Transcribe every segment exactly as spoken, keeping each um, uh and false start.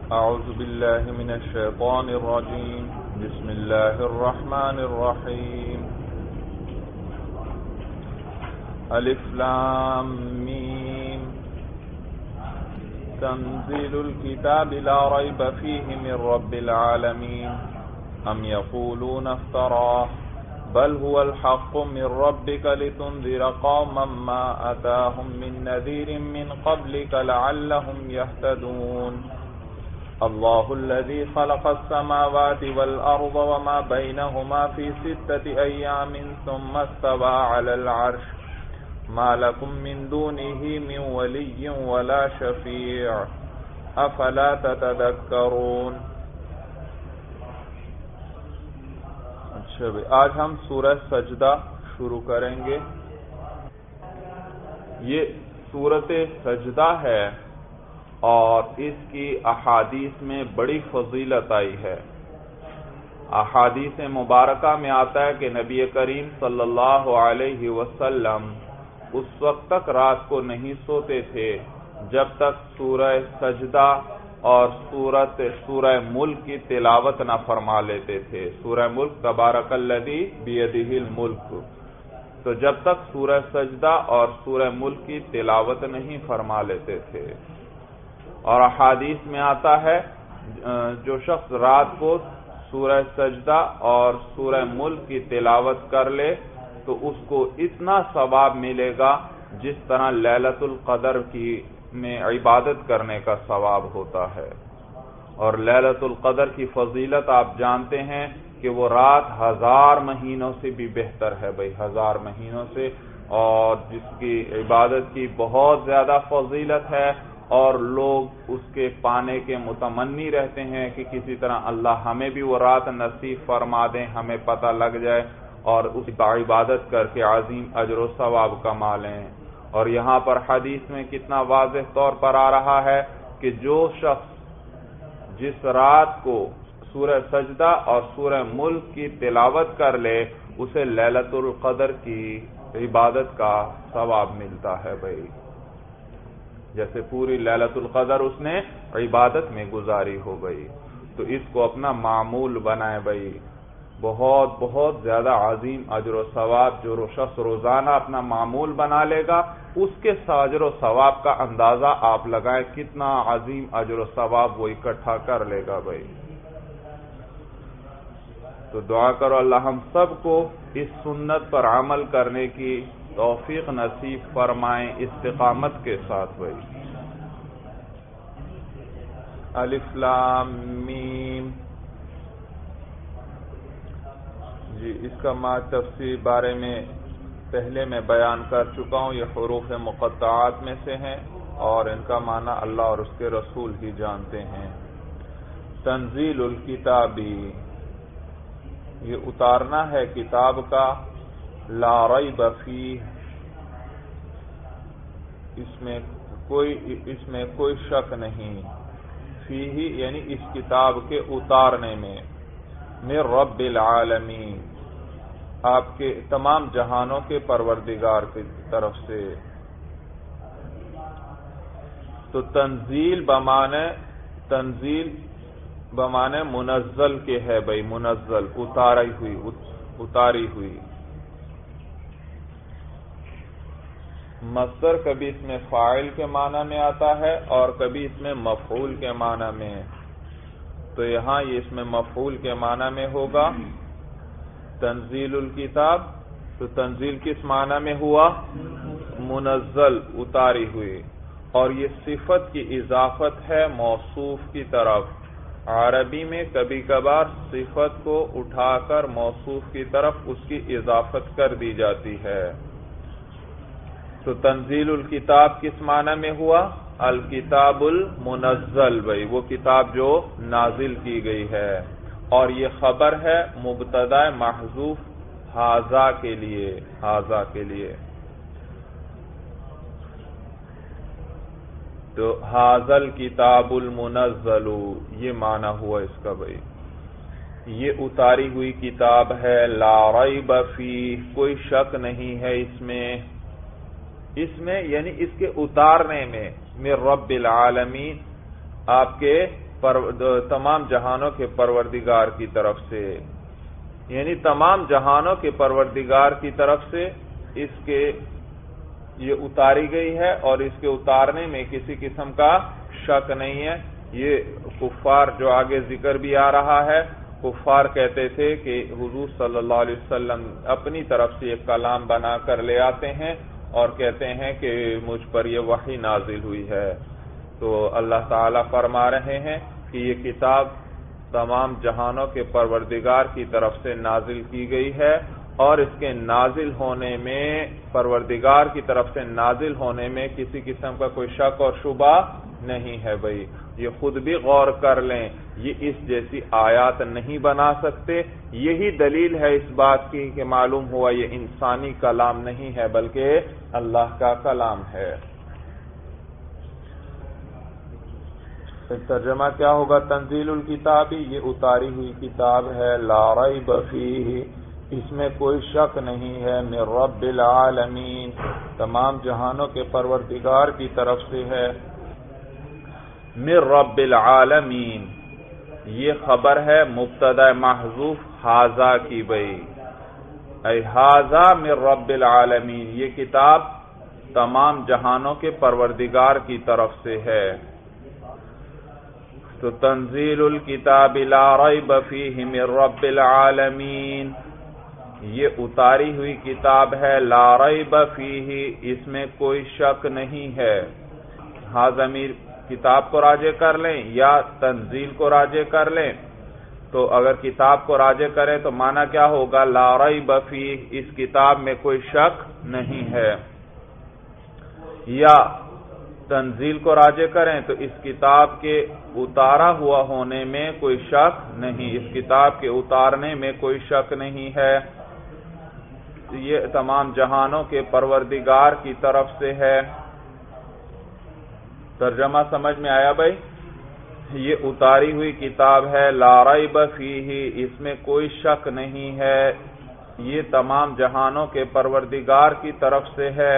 اعوذ باللہ من الشیطان الرجیم بسم اللہ الرحمن الرحیم الف لام میم تنزیل الكتاب لا ریب فیہ من رب العالمین ام یقولون افتراہ بل هو الحق من ربك لتنذر قوما ما أتاهم من نذير من قبلك لعلهم يهتدون الله الذي خلق السماوات والأرض وما بينهما في ستة أيام ثم استوى على العرش ما لكم من دونه من ولي ولا شفيع أفلا تتذكرون. آج ہم سورہ سجدہ شروع کریں گے. یہ سورۃ سجدہ ہے اور اس کی احادیث میں بڑی فضیلت آئی ہے. احادیث مبارکہ میں آتا ہے کہ نبی کریم صلی اللہ علیہ وسلم اس وقت تک رات کو نہیں سوتے تھے جب تک سورہ سجدہ اور سورت سورہ ملک کی تلاوت نہ فرما لیتے تھے. سورہ ملک تبارک الذی بیدہ الملک. تو جب تک سورہ سجدہ اور سورہ ملک کی تلاوت نہیں فرما لیتے تھے. اور احادیث میں آتا ہے جو شخص رات کو سورہ سجدہ اور سورہ ملک کی تلاوت کر لے تو اس کو اتنا ثواب ملے گا جس طرح لیلۃ القدر کی میں عبادت کرنے کا ثواب ہوتا ہے. اور لیلۃ القدر کی فضیلت آپ جانتے ہیں کہ وہ رات ہزار مہینوں سے بھی بہتر ہے بھائی، ہزار مہینوں سے، اور جس کی عبادت کی بہت زیادہ فضیلت ہے اور لوگ اس کے پانے کے متمنی رہتے ہیں کہ کسی طرح اللہ ہمیں بھی وہ رات نصیب فرما دیں، ہمیں پتہ لگ جائے اور اس کا عبادت کر کے عظیم اجر و ثواب کما لیں. اور یہاں پر حدیث میں کتنا واضح طور پر آ رہا ہے کہ جو شخص جس رات کو سورہ سجدہ اور سورہ ملک کی تلاوت کر لے اسے لیلۃ القدر کی عبادت کا ثواب ملتا ہے بھائی. جیسے پوری لیلۃ القدر اس نے عبادت میں گزاری ہو گئی. تو اس کو اپنا معمول بنائے بھائی. بہت بہت زیادہ عظیم اجر و ثواب جو شخص روزانہ اپنا معمول بنا لے گا اس کے اجر و ثواب کا اندازہ آپ لگائیں کتنا عظیم اجر و ثواب وہ اکٹھا کر لے گا بھائی. تو دعا کرو اللہ ہم سب کو اس سنت پر عمل کرنے کی توفیق نصیب فرمائیں استقامت کے ساتھ بھائی. الف لام میم. جی اس کا ما تفسیر بارے میں پہلے میں بیان کر چکا ہوں. یہ حروف مقطعات میں سے ہیں اور ان کا معنی اللہ اور اس کے رسول ہی جانتے ہیں. تنزیل الکتابی، یہ اتارنا ہے کتاب کا. لا ریب فیہ، اس میں کوئی اس میں کوئی شک نہیں. فیہ یعنی اس کتاب کے اتارنے میں. من رب العالمین، آپ کے تمام جہانوں کے پروردگار کی طرف سے. تو تنزیل بمانے تنزیل بمانے منزل کے ہے بھائی. منزل اتاری ہوئی اتاری ہوئی. مصدر کبھی اس میں فاعل کے معنی میں آتا ہے اور کبھی اس میں مفعول کے معنی میں. تو یہاں یہ اس میں مفعول کے معنی میں ہوگا. تنزیل الکتاب، تو تنزیل کس معنی میں ہوا؟ منزل اتاری ہوئی. اور یہ صفت کی اضافت ہے موصوف کی طرف. عربی میں کبھی کبھار صفت کو اٹھا کر موصوف کی طرف اس کی اضافت کر دی جاتی ہے. تو تنزیل الکتاب کس معنی میں ہوا؟ الکتاب المنزل بھائی، وہ کتاب جو نازل کی گئی ہے. اور یہ خبر ہے مبتدا محذوف ھذا کے لیے. ھذا کے لیے تو ھذا الکتاب المنزل یہ معنی ہوا اس کا بھائی. یہ اتاری ہوئی کتاب ہے. لا ریب فیہ، کوئی شک نہیں ہے اس میں. اس میں یعنی اس کے اتارنے میں. من رب العالمین، آپ کے پر تمام جہانوں کے پروردگار کی طرف سے، یعنی تمام جہانوں کے پروردگار کی طرف سے اس کے یہ اتاری گئی ہے، اور اس کے اتارنے میں کسی قسم کا شک نہیں ہے۔ یہ کفار جو آگے ذکر بھی آ رہا ہے، کفار کہتے تھے کہ حضور صلی اللہ علیہ وسلم اپنی طرف سے ایک کلام بنا کر لے آتے ہیں اور کہتے ہیں کہ مجھ پر یہ وحی نازل ہوئی ہے۔ تو اللہ تعالیٰ فرما رہے ہیں کہ یہ کتاب تمام جہانوں کے پروردگار کی طرف سے نازل کی گئی ہے، اور اس کے نازل ہونے میں، پروردگار کی طرف سے نازل ہونے میں کسی قسم کا کوئی شک اور شبہ نہیں ہے۔ بھائی یہ خود بھی غور کر لیں، یہ اس جیسی آیات نہیں بنا سکتے، یہی دلیل ہے اس بات کی کہ معلوم ہوا یہ انسانی کلام نہیں ہے بلکہ اللہ کا کلام ہے۔ ترجمہ کیا ہوگا؟ تنزیل الکتابی، یہ اتاری ہوئی کتاب ہے، لا ریب فیہ، اس میں کوئی شک نہیں ہے، من رب العالمین، تمام جہانوں کے پروردگار کی طرف سے ہے۔ من رب العالمین، یہ خبر ہے مبتدا محذوف ھذا کی، بھئی اے ھذا من رب العالمین، یہ کتاب تمام جہانوں کے پروردگار کی طرف سے ہے۔ تو تنزیل الکتاب لا ریب فیہ من رب العالمین، یہ اتاری ہوئی کتاب ہے، لا ریب فیہ، اس میں کوئی شک نہیں ہے۔ ہاں ضمیر کتاب کو راجع کر لیں یا تنزیل کو راجع کر لیں، تو اگر کتاب کو راجع کریں تو معنی کیا ہوگا؟ لا ریب فیہ، اس کتاب میں کوئی شک نہیں ہے۔ یا تنزیل کو راجع کریں تو اس کتاب کے اتارا ہوا ہونے میں کوئی شک نہیں، اس کتاب کے اتارنے میں کوئی شک نہیں ہے، یہ تمام جہانوں کے پروردگار کی طرف سے ہے۔ ترجمہ سمجھ میں آیا بھائی؟ یہ اتاری ہوئی کتاب ہے، لا ریب فیہ، اس میں کوئی شک نہیں ہے، یہ تمام جہانوں کے پروردگار کی طرف سے ہے۔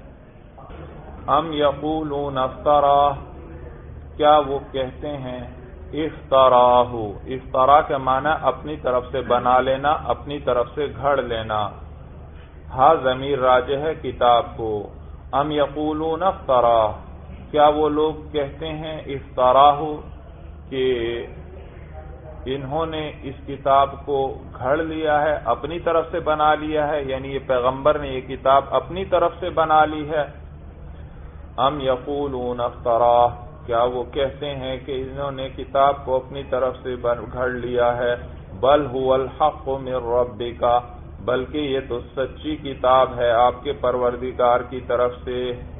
ام یقولون افتراہ، کیا وہ کہتے ہیں افتراہ، افترا کے معنی اپنی طرف سے بنا لینا، اپنی طرف سے گھڑ لینا۔ ہاں ضمیر راجع ہے کتاب کو۔ ام یقولون افتراہ، کیا وہ لوگ کہتے ہیں افتراہ کہ انہوں نے اس کتاب کو گھڑ لیا ہے، اپنی طرف سے بنا لیا ہے، یعنی یہ پیغمبر نے یہ کتاب اپنی طرف سے بنا لی ہے۔ ام یقولون افتراہ، کیا وہ کہتے ہیں کہ انہوں نے کتاب کو اپنی طرف سے گھڑ لیا ہے، بل هو الحق من ربک، بلکہ یہ تو سچی کتاب ہے آپ کے پروردگار کی طرف سے۔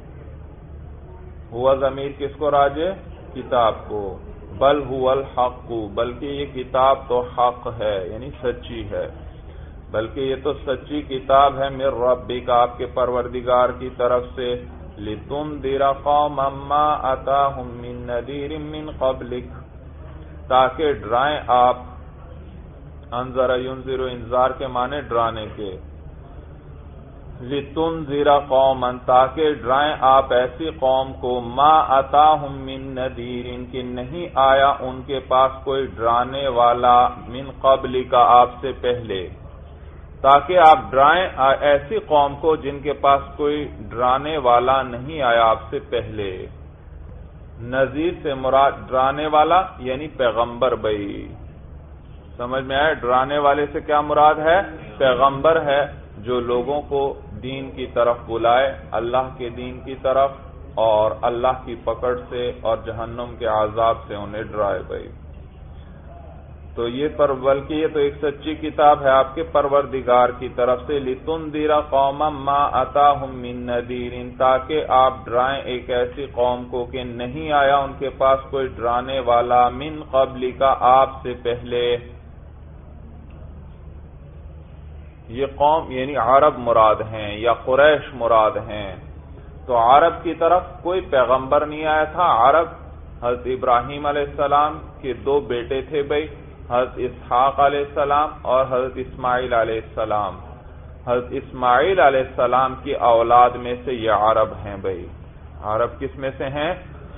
ہوا ضمیر کس کو راجع؟ کتاب کو۔ بل هو الحق، بلکہ یہ کتاب تو حق ہے، یعنی سچی ہے، بلکہ یہ تو سچی کتاب ہے، من ربک، آپ کے پروردگار کی طرف سے، لِتُنذِرَ قَوْمًا مَّا أَتَاهُم مِّن نَّذِيرٍ مِّن قَبْلِكَ، تاکہ ڈرائیں آپ، انذر ينذر، انذار کے معنی ڈرانے کے، لِتُنذِرَ قَوْمًا، تاکہ ڈرائیں آپ ایسی قوم کو، مَّا أَتَاهُم مِّن نَّذِيرٍ، کہ نہیں آیا ان کے پاس کوئی ڈرانے والا، من قبلک، آپ سے پہلے، تاکہ آپ ڈرائیں ایسی قوم کو جن کے پاس کوئی ڈرانے والا نہیں آیا آپ سے پہلے۔ نذیر سے مراد ڈرانے والا یعنی پیغمبر، بھائی سمجھ میں آئے؟ ڈرانے والے سے کیا مراد ہے؟ پیغمبر ہے جو لوگوں کو دین کی طرف بلائے، اللہ کے دین کی طرف، اور اللہ کی پکڑ سے اور جہنم کے عذاب سے انہیں ڈرائے۔ بھائی تو یہ پر بلکہ یہ تو ایک سچی کتاب ہے آپ کے پروردگار کی طرف سے، لِتُنذِرَ قَوْمًا مَّا أَتَاهُم مِّن نَّذِيرٍ، تاکہ آپ ڈرائیں ایک ایسی قوم کو کہ نہیں آیا ان کے پاس کوئی ڈرانے والا، من قبلک، آپ سے پہلے۔ یہ قوم یعنی عرب مراد ہیں یا قریش مراد ہیں، تو عرب کی طرف کوئی پیغمبر نہیں آیا تھا۔ عرب حضرت ابراہیم علیہ السلام کے دو بیٹے تھے بھائی، حضرت اسحاق علیہ السلام اور حضرت اسماعیل علیہ السلام۔ حضرت اسماعیل علیہ السلام کی اولاد میں سے یہ عرب ہیں بھائی۔ عرب کس میں سے ہیں؟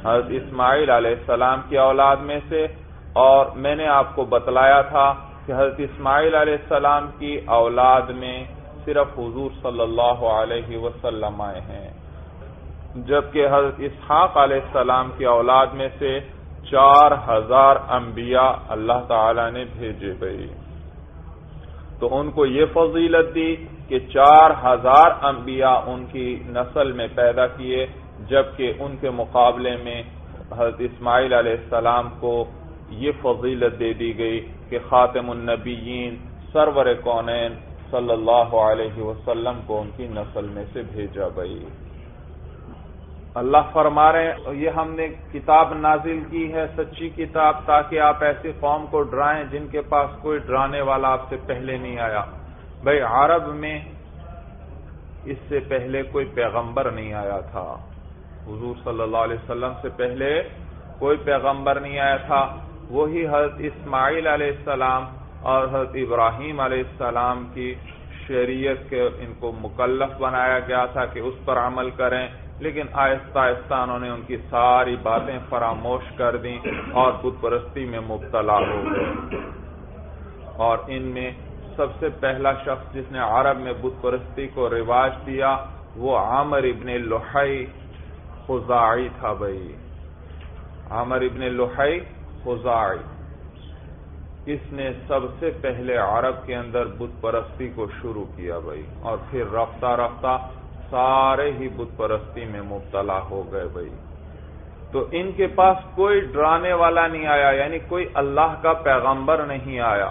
حضرت اسماعیل علیہ السلام کی اولاد میں سے، اور میں نے آپ کو بتلایا تھا کہ حضرت اسماعیل علیہ السلام کی اولاد میں صرف حضور صلی اللہ علیہ وسلم آئے ہیں، جبکہ حضرت اسحاق علیہ السلام کی اولاد میں سے چار ہزار انبیاء اللہ تعالی نے بھیجے گئے۔ تو ان کو یہ فضیلت دی کہ چار ہزار انبیاء ان کی نسل میں پیدا کیے، جبکہ ان کے مقابلے میں حضرت اسماعیل علیہ السلام کو یہ فضیلت دے دی گئی کہ خاتم النبیین سرور کونین صلی اللہ علیہ وسلم کو ان کی نسل میں سے بھیجا گئی۔ اللہ فرما رہے ہیں یہ ہم نے کتاب نازل کی ہے، سچی کتاب، تاکہ آپ ایسی قوم کو ڈرائیں جن کے پاس کوئی ڈرانے والا آپ سے پہلے نہیں آیا۔ بھئی عرب میں اس سے پہلے کوئی پیغمبر نہیں آیا تھا، حضور صلی اللہ علیہ وسلم سے پہلے کوئی پیغمبر نہیں آیا تھا۔ وہی حضرت اسماعیل علیہ السلام اور حضرت ابراہیم علیہ السلام کی شریعت کے ان کو مکلف بنایا گیا تھا کہ اس پر عمل کریں، لیکن آہستہ آہستہ انہوں نے ان کی ساری باتیں فراموش کر دیں اور بت پرستی میں مبتلا ہو گئے۔ اور ان میں سب سے پہلا شخص جس نے عرب میں بت پرستی کو رواج دیا وہ عامر ابن لحی خزاعی تھا۔ بھائی عامر ابن لحی خزاعی، اس نے سب سے پہلے عرب کے اندر بت پرستی کو شروع کیا بھائی، اور پھر رفتہ رفتہ سارے ہی بت پرستی میں مبتلا ہو گئے بھائی۔ تو ان کے پاس کوئی ڈرانے والا نہیں آیا، یعنی کوئی اللہ کا پیغمبر نہیں آیا،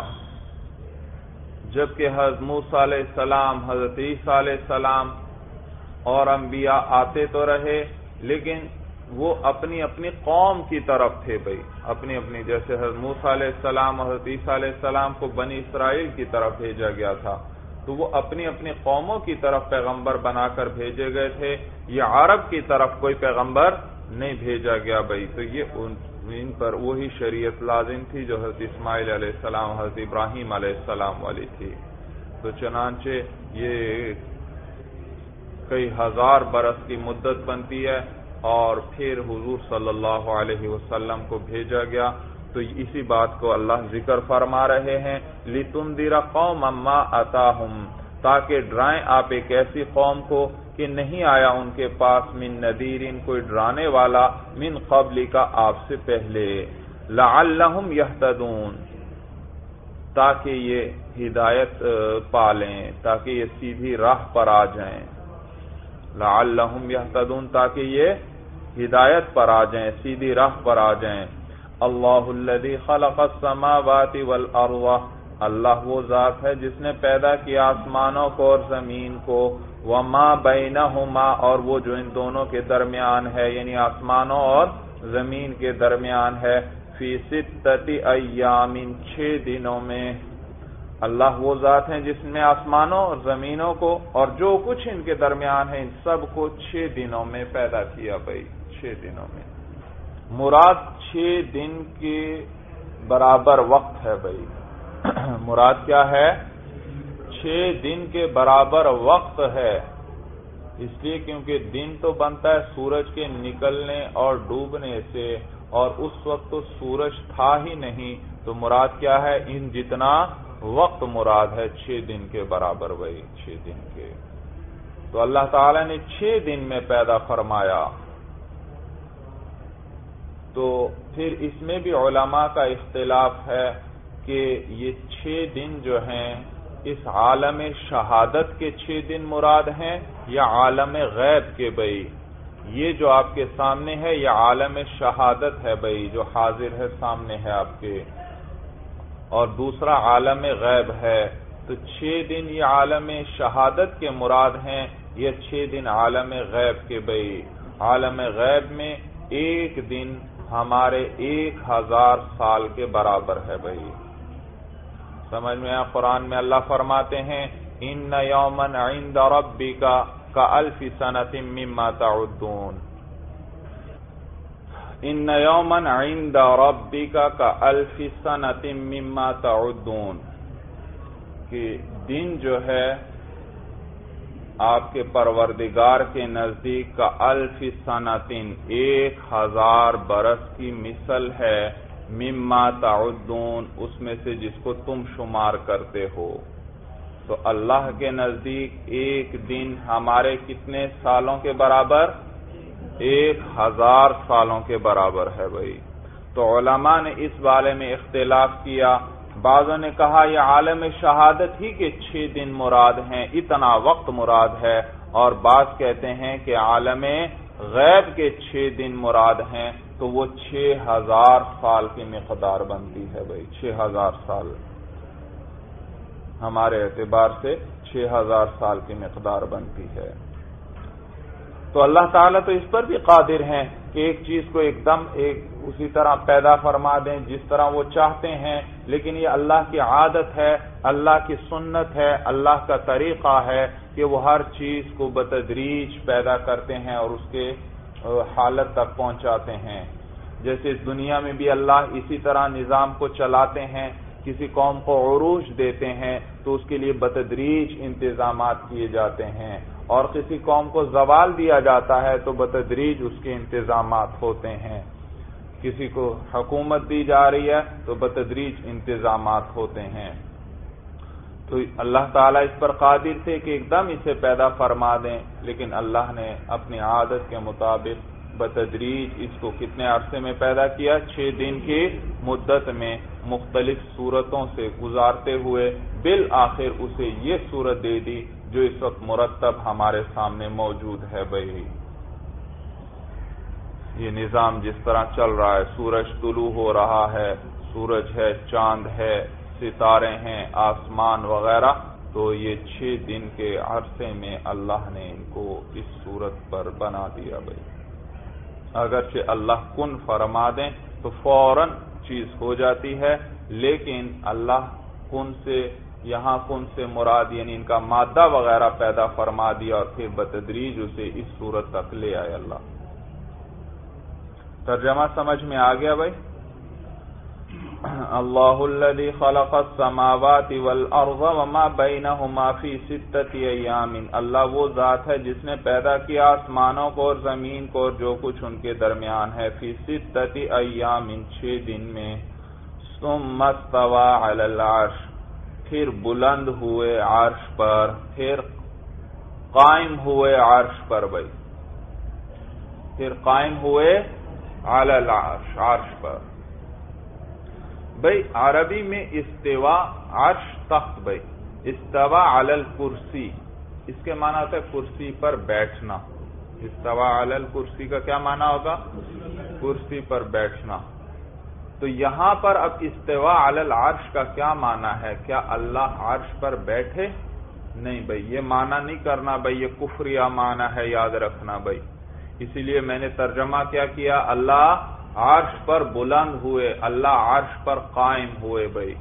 جبکہ حضرت موسیٰ علیہ السلام، حضرت عیسیٰ علیہ السلام اور انبیاء آتے تو رہے، لیکن وہ اپنی اپنی قوم کی طرف تھے بھائی، اپنی اپنی، جیسے حضرت موسیٰ علیہ السلام اور حضرت عیسیٰ علیہ السلام کو بنی اسرائیل کی طرف بھیجا گیا تھا، تو وہ اپنی اپنی قوموں کی طرف پیغمبر بنا کر بھیجے گئے تھے، یہ عرب کی طرف کوئی پیغمبر نہیں بھیجا گیا بھائی۔ تو یہ ان پر وہی شریعت لازم تھی جو حضرت اسماعیل علیہ السلام، حضرت ابراہیم علیہ السلام والی تھی۔ تو چنانچہ یہ کئی ہزار برس کی مدت بنتی ہے، اور پھر حضور صلی اللہ علیہ وسلم کو بھیجا گیا۔ تو اسی بات کو اللہ ذکر فرما رہے ہیں، لِتُنذِرَ قَوْمًا مَّا أَتَاهُمْ، تاکہ ڈرائیں آپ ایک ایسی قوم کو کہ نہیں آیا ان کے پاس من نذیرٍ، کوئی ڈرانے والا، من قبل کا آپ سے پہلے، لَعَلَّهُمْ يَهْتَدُونَ، تاکہ یہ ہدایت پالیں، تاکہ یہ سیدھی راہ پر آ جائیں، لَعَلَّهُمْ يَهْتَدُونَ، تاکہ یہ ہدایت پر آ جائیں، سیدھی راہ پر آ جائیں۔ اللہ الذی خلق السماوات والارض، اللہ وہ ذات ہے جس نے پیدا کیا آسمانوں کو اور زمین کو، وما بینہما، اور وہ جو ان دونوں کے درمیان ہے، یعنی آسمانوں اور زمین کے درمیان ہے، فی ستۃ ایام، چھ دنوں میں۔ اللہ وہ ذات ہے جس نے آسمانوں اور زمینوں کو اور جو کچھ ان کے درمیان ہے ان سب کو چھ دنوں میں پیدا کیا بھائی، چھ دنوں میں۔ مراد چھ دن کے برابر وقت ہے بھائی، مراد کیا ہے؟ چھ دن کے برابر وقت ہے، اس لیے کیونکہ دن تو بنتا ہے سورج کے نکلنے اور ڈوبنے سے، اور اس وقت تو سورج تھا ہی نہیں، تو مراد کیا ہے؟ ان جتنا وقت مراد ہے، چھ دن کے برابر بھائی، چھ دن کے۔ تو اللہ تعالی نے چھ دن میں پیدا فرمایا۔ تو پھر اس میں بھی علماء کا اختلاف ہے کہ یہ چھ دن جو ہیں اس عالم شہادت کے چھ دن مراد ہیں یا عالم غیب کے بھائی؟ یہ جو آپ کے سامنے ہے یہ عالم شہادت ہے بھائی، جو حاضر ہے، سامنے ہے آپ کے، اور دوسرا عالم غیب ہے۔ تو چھ دن یہ عالم شہادت کے مراد ہیں، یہ چھ دن عالم غیب کے بھائی۔ عالم غیب میں ایک دن ہمارے ایک ہزار سال کے برابر ہے بھائی، سمجھ میں آیا؟ قرآن میں اللہ فرماتے ہیں ان یوما عند ربک کألف سنۃ مما تعدون، ان یوما عند ربک کألف سنۃ مما تعدون، کہ دن جو ہے آپ کے پروردگار کے نزدیک کا الف سنتن ایک ہزار برس کی مثل ہے، مما تعدون اس میں سے جس کو تم شمار کرتے ہو۔ تو اللہ کے نزدیک ایک دن ہمارے کتنے سالوں کے برابر؟ ایک ہزار سالوں کے برابر ہے بھائی۔ تو علماء نے اس بارے میں اختلاف کیا، بعضوں نے کہا یہ عالم شہادت ہی کے چھ دن مراد ہیں، اتنا وقت مراد ہے، اور بعض کہتے ہیں کہ عالم غیب کے چھ دن مراد ہیں، تو وہ چھ ہزار سال کی مقدار بنتی ہے بھائی، چھ ہزار سال ہمارے اعتبار سے چھ ہزار سال کی مقدار بنتی ہے۔ تو اللہ تعالیٰ تو اس پر بھی قادر ہیں کہ ایک چیز کو ایک دم ایک اسی طرح پیدا فرما دیں جس طرح وہ چاہتے ہیں، لیکن یہ اللہ کی عادت ہے، اللہ کی سنت ہے، اللہ کا طریقہ ہے کہ وہ ہر چیز کو بتدریج پیدا کرتے ہیں اور اس کے حالت تک پہنچاتے ہیں۔ جیسے اس دنیا میں بھی اللہ اسی طرح نظام کو چلاتے ہیں، کسی قوم کو عروج دیتے ہیں تو اس کے لیے بتدریج انتظامات کیے جاتے ہیں، اور کسی قوم کو زوال دیا جاتا ہے تو بتدریج اس کے انتظامات ہوتے ہیں، کسی کو حکومت دی جا رہی ہے تو بتدریج انتظامات ہوتے ہیں۔ تو اللہ تعالیٰ اس پر قادر تھے کہ ایک دم اسے پیدا فرما دیں، لیکن اللہ نے اپنی عادت کے مطابق بتدریج اس کو کتنے عرصے میں پیدا کیا؟ چھ دن کی مدت میں مختلف صورتوں سے گزارتے ہوئے بالآخر اسے یہ صورت دے دی جو اس وقت مرتب ہمارے سامنے موجود ہے بھائی۔ یہ نظام جس طرح چل رہا ہے، سورج طلوع ہو رہا ہے، سورج ہے، چاند ہے، ستارے ہیں، آسمان وغیرہ، تو یہ چھ دن کے عرصے میں اللہ نے ان کو اس صورت پر بنا دیا بھائی۔ اگرچہ اللہ کن فرما دیں تو فوراً چیز ہو جاتی ہے، لیکن اللہ کن سے یہاں کن سے مراد یعنی ان کا مادہ وغیرہ پیدا فرما دیا اور پھر بتدریج اسے اس صورت تک لے آئے اللہ۔ ترجمہ سمجھ میں آ گیا بھائی؟ اللہ الذی خلق السماوات والارض وما بینہما فی ستۃ ایام، اللہ وہ ذات ہے جس نے پیدا کیا آسمانوں کو اور زمین کو اور جو کچھ ان کے درمیان ہے، فی ستۃ ایام چھ دن میں، ثم استوى علی العرش پھر بلند ہوئے عرش پر، پھر قائم ہوئے عرش پر بھائی، پھر قائم ہوئے علی العرش عرش پر بھائی۔ عربی میں استوا عرش تخت بھائی، استوا علی الکرسی اس کے معنی ہوتا ہے کرسی پر بیٹھنا۔ استوا علی الکرسی کا کیا معنی ہوگا؟ کرسی پر بیٹھنا۔ تو یہاں پر اب استوا علی العرش کا کیا معنی ہے؟ کیا اللہ عرش پر بیٹھے؟ نہیں بھائی، یہ معنی نہیں کرنا بھائی، یہ کفریہ معنی ہے، یاد رکھنا بھائی۔ اسی لیے میں نے ترجمہ کیا کیا؟ اللہ عرش پر بلند ہوئے، اللہ عرش پر قائم ہوئے بھائی۔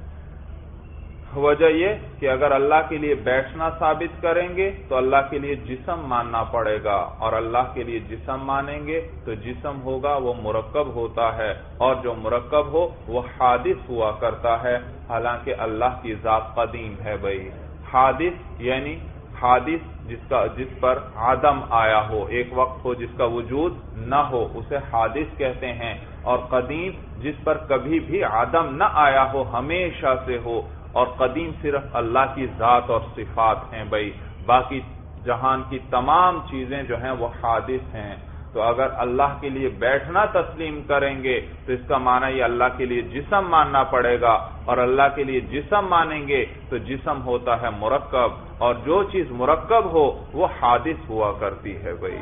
وجہ یہ کہ اگر اللہ کے لیے بیٹھنا ثابت کریں گے تو اللہ کے لیے جسم ماننا پڑے گا، اور اللہ کے لیے جسم مانیں گے تو جسم ہوگا وہ مرکب ہوتا ہے، اور جو مرکب ہو وہ حادث ہوا کرتا ہے، حالانکہ اللہ کی ذات قدیم ہے بھائی۔ حادث یعنی حادث جس کا جس پر عدم آیا ہو، ایک وقت ہو جس کا وجود نہ ہو، اسے حادث کہتے ہیں، اور قدیم جس پر کبھی بھی عدم نہ آیا ہو، ہمیشہ سے ہو، اور قدیم صرف اللہ کی ذات اور صفات ہیں بھائی، باقی جہان کی تمام چیزیں جو ہیں وہ حادث ہیں۔ تو اگر اللہ کے لیے بیٹھنا تسلیم کریں گے تو اس کا معنی یہ اللہ کے لیے جسم ماننا پڑے گا، اور اللہ کے لیے جسم مانیں گے تو جسم ہوتا ہے مرکب، اور جو چیز مرکب ہو وہ حادث ہوا کرتی ہے بھائی۔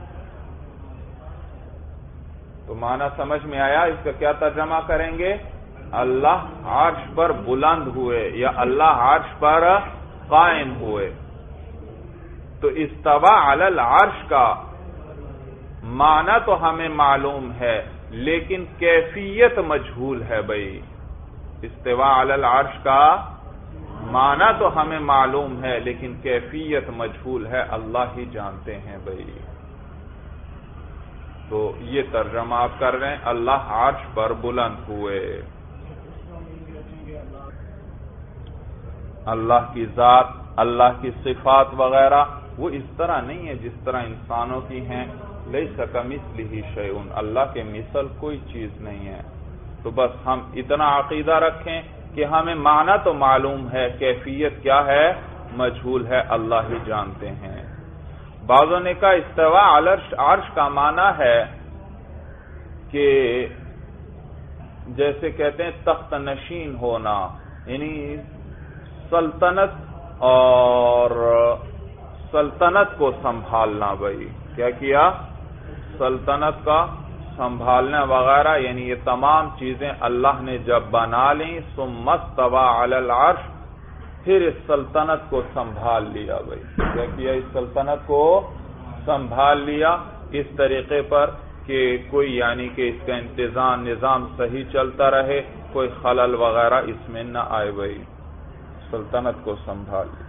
تو معنی سمجھ میں آیا؟ اس کا کیا ترجمہ کریں گے؟ اللہ عرش پر بلند ہوئے یا اللہ عرش پر قائم ہوئے۔ تو استوا علی العرش کا معنی تو ہمیں معلوم ہے، لیکن کیفیت مجہول ہے بھائی۔ استوا علی العرش کا معنی تو ہمیں معلوم ہے، لیکن کیفیت مجہول ہے، اللہ ہی جانتے ہیں بھائی۔ تو یہ ترجمہ آپ کر رہے ہیں، اللہ عرش پر بلند ہوئے۔ اللہ کی ذات، اللہ کی صفات وغیرہ وہ اس طرح نہیں ہے جس طرح انسانوں کی ہیں، لیس کمثلہ شیء، اللہ کے مثل کوئی چیز نہیں ہے۔ تو بس ہم اتنا عقیدہ رکھیں کہ ہمیں معنی تو معلوم ہے، کیفیت کیا ہے مجہول ہے، اللہ ہی جانتے ہیں۔ بعضوں نے کہا استوا علی عرش کا معنی ہے کہ جیسے کہتے ہیں تخت نشین ہونا، یعنی سلطنت اور سلطنت کو سنبھالنا۔ بھائی کیا کیا؟ سلطنت کا سنبھالنا وغیرہ، یعنی یہ تمام چیزیں اللہ نے جب بنا لیں، ثم استوى علی العرش، پھر اس سلطنت کو سنبھال لیا۔ بھائی کیا کیا؟ اس سلطنت کو سنبھال لیا اس طریقے پر کہ کوئی یعنی کہ اس کا انتظام نظام صحیح چلتا رہے، کوئی خلل وغیرہ اس میں نہ آئے۔ بھائی سلطنت کو سنبھال لیا۔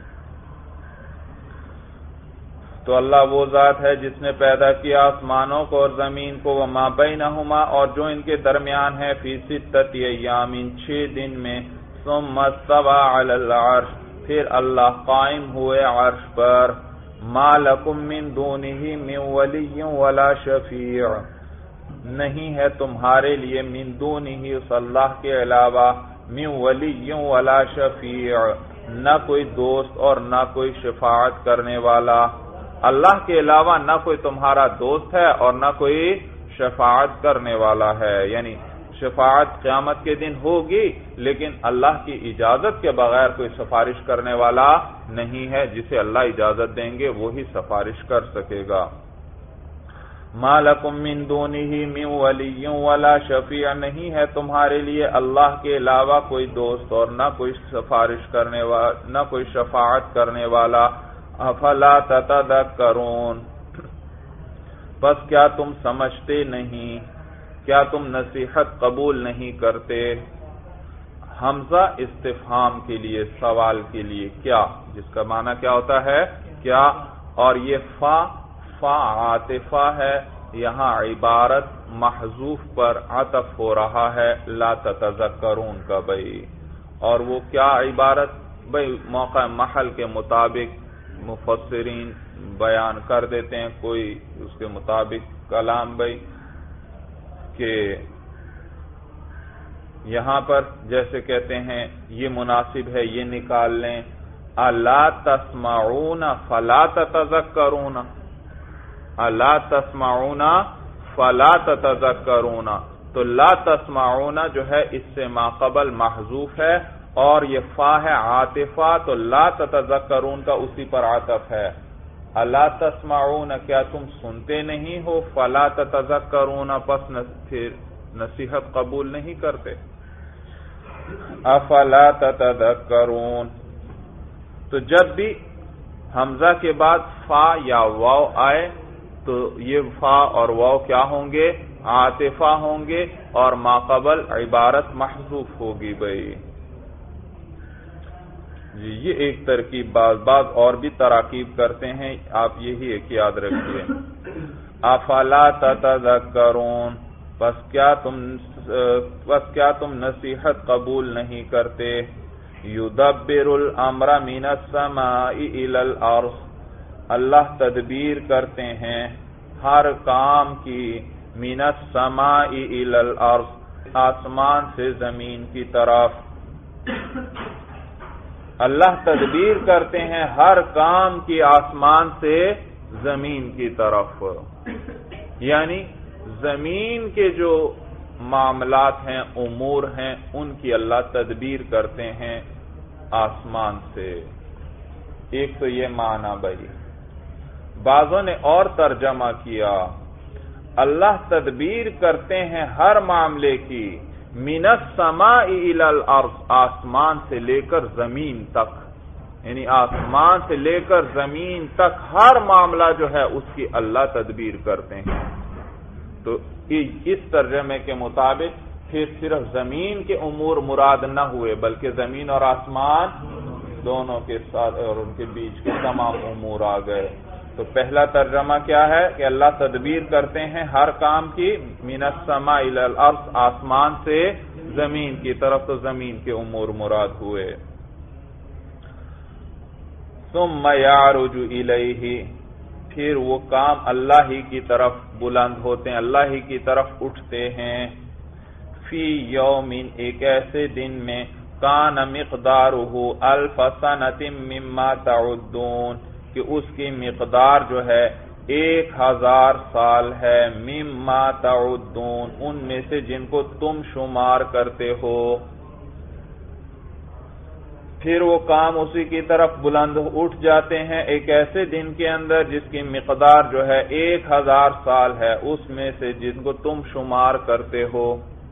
تو اللہ وہ ذات ہے جس نے پیدا کیا آسمانوں کو اور زمین کو، وما بینہما، اور جو ان کے درمیان ہے، فی ستۃ ایام، چھ دن میں، ثم استوى علی العرش، پھر اللہ قائم ہوئے عرش پر، ما لکم من دونہ من ولی ولا شفیع، نہیں ہے تمہارے لیے من دونہ، اس اللہ کے علاوہ، من ولی ولا شفیع، نہ کوئی دوست اور نہ کوئی شفاعت کرنے والا۔ اللہ کے علاوہ نہ کوئی تمہارا دوست ہے اور نہ کوئی شفاعت کرنے والا ہے، یعنی شفاعت قیامت کے دن ہوگی لیکن اللہ کی اجازت کے بغیر کوئی سفارش کرنے والا نہیں ہے، جسے اللہ اجازت دیں گے وہی سفارش کر سکے گا۔ ما لکم من دونہ من ولی ولا شفیع، نہیں ہے تمہارے لیے اللہ کے علاوہ کوئی دوست اور نہ کوئی سفارش کرنے والا، نہ کوئی شفاعت کرنے والا۔ افلا تتذکرون، بس کیا تم سمجھتے نہیں، کیا تم نصیحت قبول نہیں کرتے؟ حمزہ استفہام کے لیے، سوال کے لیے، کیا، جس کا معنی کیا ہوتا ہے کیا، اور یہ فا فا عاطفہ ہے، یہاں عبارت محذوف پر عطف ہو رہا ہے لا تتذکرون کا۔ بھائی اور وہ کیا عبارت؟ بھائی موقع محل کے مطابق مفسرین بیان کر دیتے ہیں کوئی اس کے مطابق کلام، بھائی کہ یہاں پر جیسے کہتے ہیں یہ مناسب ہے، یہ نکال لیں، الا تسمعون فلا تتذکرون، الا تسمعون فلا تتذکرون، تو لا تسمعون جو ہے اس سے ما قبل محذوف ہے، اور یہ فا ہے عاطفہ، تو لا تتذکرون کا اسی پر عطف ہے۔ الا تسمعون، کیا تم سنتے نہیں ہو، فلا تتذکرون، پس پھر نصیحت قبول نہیں کرتے۔ افلا تتذکرون، تو جب بھی حمزہ کے بعد فا یا واو آئے تو یہ فا اور واو کیا ہوں گے؟ عاطفہ ہوں گے، اور ما قبل عبارت محذوف ہوگی۔ بھائی جی یہ ایک ترکیب، بعض بعض اور بھی تراکیب کرتے ہیں، آپ یہی ایک یاد رکھیے۔ افلا تتذکرون، بس کیا تم بس کیا تم نصیحت قبول نہیں کرتے؟ یدبر الامر من السماء الى الارض، اللہ تدبیر کرتے ہیں ہر کام کی، من السماء الى الارض، آسمان سے زمین کی طرف، اللہ تدبیر کرتے ہیں ہر کام کی آسمان سے زمین کی طرف، یعنی زمین کے جو معاملات ہیں، امور ہیں، ان کی اللہ تدبیر کرتے ہیں آسمان سے۔ ایک تو یہ معنی بھائی، بعضوں نے اور ترجمہ کیا، اللہ تدبیر کرتے ہیں ہر معاملے کی، من السماء الى الارض، آسمان سے لے کر زمین تک، یعنی آسمان سے لے کر زمین تک ہر معاملہ جو ہے اس کی اللہ تدبیر کرتے ہیں۔ تو اس ترجمے کے مطابق پھر صرف زمین کے امور مراد نہ ہوئے، بلکہ زمین اور آسمان دونوں کے ساتھ اور ان کے بیچ کے تمام امور آ گئے۔ تو پہلا ترجمہ کیا ہے کہ اللہ تدبیر کرتے ہیں ہر کام کی، من السماء الی الارض، آسمان سے زمین کی طرف، تو زمین کے امور مراد ہوئے۔ ثم یعرج الیہ، پھر وہ کام اللہ ہی کی طرف بلند ہوتے ہیں، اللہ ہی کی طرف اٹھتے ہیں، فی یوم، ایک ایسے دن میں، کان مقدارہ الف سنۃ مما تعدون، کہ اس کی مقدار جو ہے ایک ہزار سال ہے، مما تعدون، ان میں سے جن کو تم شمار کرتے ہو۔ پھر وہ کام اسی کی طرف بلند اٹھ جاتے ہیں ایک ایسے دن کے اندر جس کی مقدار جو ہے ایک ہزار سال ہے، اس میں سے جن کو تم شمار کرتے ہو۔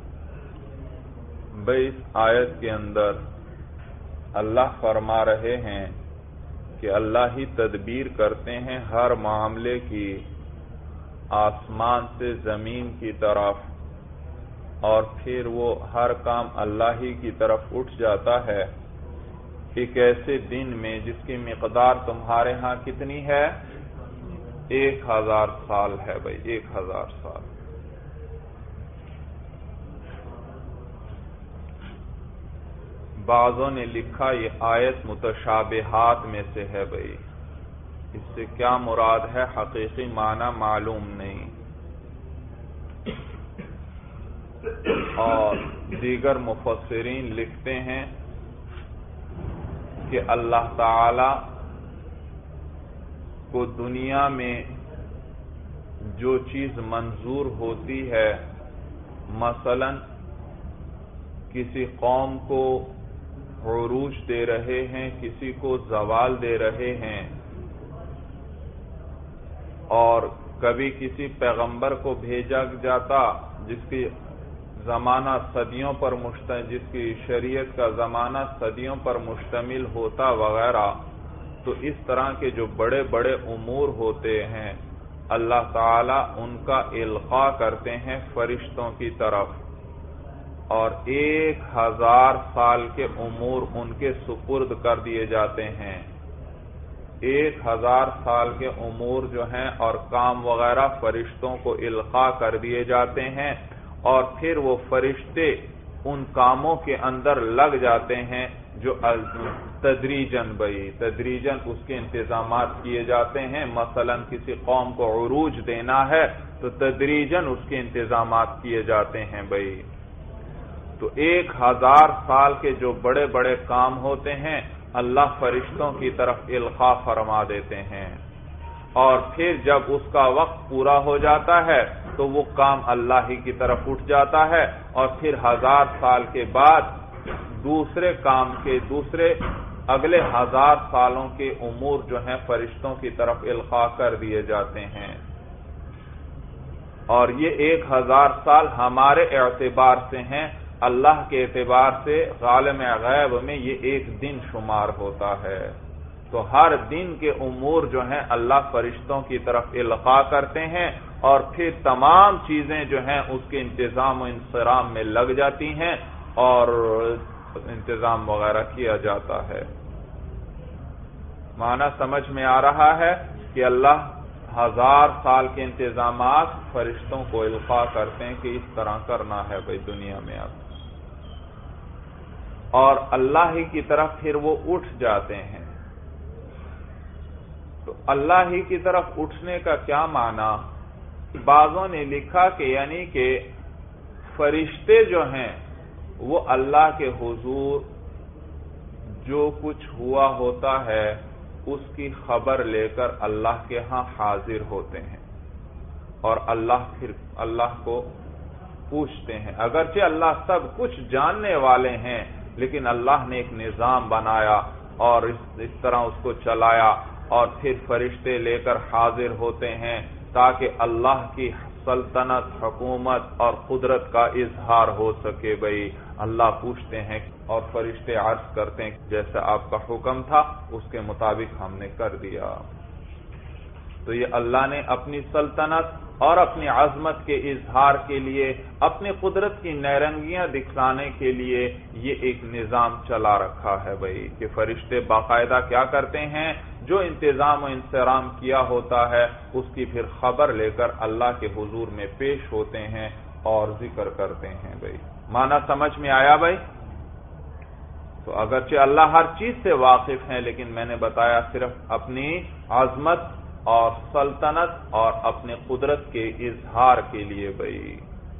بھئی اس آیت کے اندر اللہ فرما رہے ہیں کہ اللہ ہی تدبیر کرتے ہیں ہر معاملے کی، آسمان سے زمین کی طرف، اور پھر وہ ہر کام اللہ ہی کی طرف اٹھ جاتا ہے ایک ایسے دن میں جس کی مقدار تمہارے ہاں کتنی ہے؟ ایک ہزار سال ہے بھائی، ایک ہزار سال۔ بعضوں نے لکھا یہ آیت متشابہات میں سے ہے بھائی، اس سے کیا مراد ہے حقیقی معنی معلوم نہیں، اور دیگر مفسرین لکھتے ہیں کہ اللہ تعالی کو دنیا میں جو چیز منظور ہوتی ہے، مثلا کسی قوم کو عروج دے رہے ہیں، کسی کو زوال دے رہے ہیں، اور کبھی کسی پیغمبر کو بھیجا جاتا جس کی زمانہ صدیوں پر مشتمل، جس کی شریعت کا زمانہ صدیوں پر مشتمل ہوتا وغیرہ، تو اس طرح کے جو بڑے بڑے امور ہوتے ہیں اللہ تعالی ان کا القاء کرتے ہیں فرشتوں کی طرف، اور ایک ہزار سال کے امور ان کے سپرد کر دیے جاتے ہیں۔ ایک ہزار سال کے امور جو ہیں اور کام وغیرہ فرشتوں کو القاء کر دیے جاتے ہیں، اور پھر وہ فرشتے ان کاموں کے اندر لگ جاتے ہیں جو تدریجن بھئی تدریجن اس کے انتظامات کیے جاتے ہیں۔ مثلا کسی قوم کو عروج دینا ہے تو تدریجن اس کے انتظامات کیے جاتے ہیں بھئی۔ تو ایک ہزار سال کے جو بڑے بڑے کام ہوتے ہیں اللہ فرشتوں کی طرف القاء فرما دیتے ہیں، اور پھر جب اس کا وقت پورا ہو جاتا ہے تو وہ کام اللہ ہی کی طرف اٹھ جاتا ہے، اور پھر ہزار سال کے بعد دوسرے کام کے دوسرے اگلے ہزار سالوں کے امور جو ہیں فرشتوں کی طرف القاء کر دیے جاتے ہیں۔ اور یہ ایک ہزار سال ہمارے اعتبار سے ہیں، اللہ کے اعتبار سے عالم غیب میں یہ ایک دن شمار ہوتا ہے۔ تو ہر دن کے امور جو ہیں اللہ فرشتوں کی طرف القاء کرتے ہیں، اور پھر تمام چیزیں جو ہیں اس کے انتظام و انصرام میں لگ جاتی ہیں اور انتظام وغیرہ کیا جاتا ہے۔ معنی سمجھ میں آ رہا ہے کہ اللہ ہزار سال کے انتظامات فرشتوں کو القاء کرتے ہیں کہ اس طرح کرنا ہے بھائی دنیا میں اب، اور اللہ ہی کی طرف پھر وہ اٹھ جاتے ہیں۔ تو اللہ ہی کی طرف اٹھنے کا کیا معنی؟ بعضوں نے لکھا کہ یعنی کہ فرشتے جو ہیں وہ اللہ کے حضور جو کچھ ہوا ہوتا ہے اس کی خبر لے کر اللہ کے ہاں حاضر ہوتے ہیں، اور اللہ پھر اللہ کو پوچھتے ہیں۔ اگرچہ اللہ سب کچھ جاننے والے ہیں، لیکن اللہ نے ایک نظام بنایا اور اس, اس طرح اس کو چلایا، اور پھر فرشتے لے کر حاضر ہوتے ہیں تاکہ اللہ کی سلطنت، حکومت اور قدرت کا اظہار ہو سکے بھئی۔ اللہ پوچھتے ہیں اور فرشتے عرض کرتے ہیں جیسا آپ کا حکم تھا اس کے مطابق ہم نے کر دیا۔ تو یہ اللہ نے اپنی سلطنت اور اپنی عظمت کے اظہار کے لیے، اپنی قدرت کی نیرنگیاں دکھانے کے لیے یہ ایک نظام چلا رکھا ہے بھئی، کہ فرشتے باقاعدہ کیا کرتے ہیں، جو انتظام و انصرام کیا ہوتا ہے اس کی پھر خبر لے کر اللہ کے حضور میں پیش ہوتے ہیں اور ذکر کرتے ہیں بھئی۔ معنی سمجھ میں آیا بھئی؟ تو اگرچہ اللہ ہر چیز سے واقف ہے، لیکن میں نے بتایا صرف اپنی عظمت اور سلطنت اور اپنے قدرت کے اظہار کے لیے بھائی.